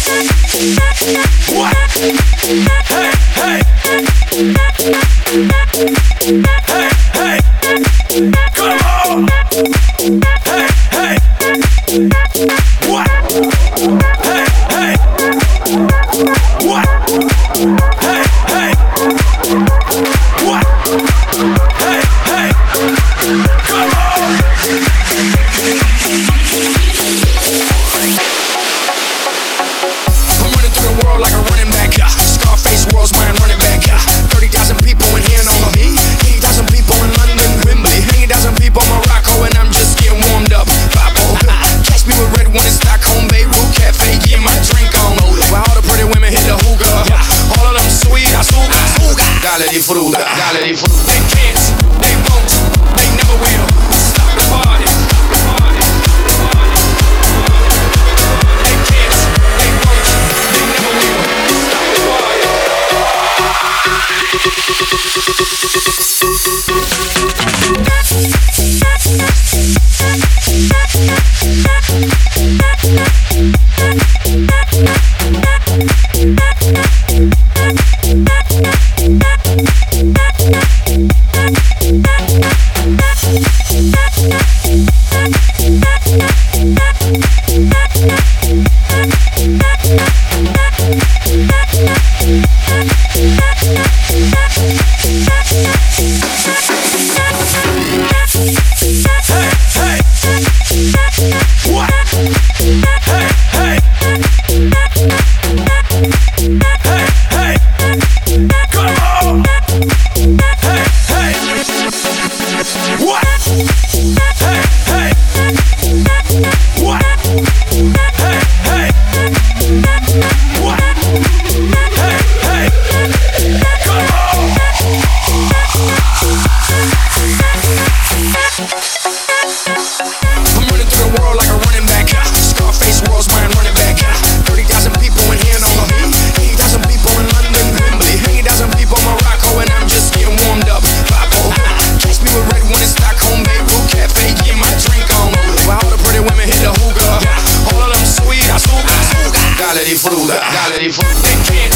What? Hey, hey. Hey, hey. Come on. Hey, hey. What? Hey, hey. What? Hey, hey. What? Hey, hey. Come on. I'm running through the world like a running back. Scarface, world's mine, running back. 30,000 people in here on me. 80,000 people in London, Wembley. 80,000 people in Morocco, and I'm just getting warmed up. Papo, catch me with red one in Stockholm, Beirut Cafe, getting my drink on. While all the pretty women hit the hookah. All of them sweet, I suga. Dale di fruta, dale di fruta. They can't, they won't, they never will stop the party. They can't, they won't, they never will stop the party. Dale di fruta, they can't.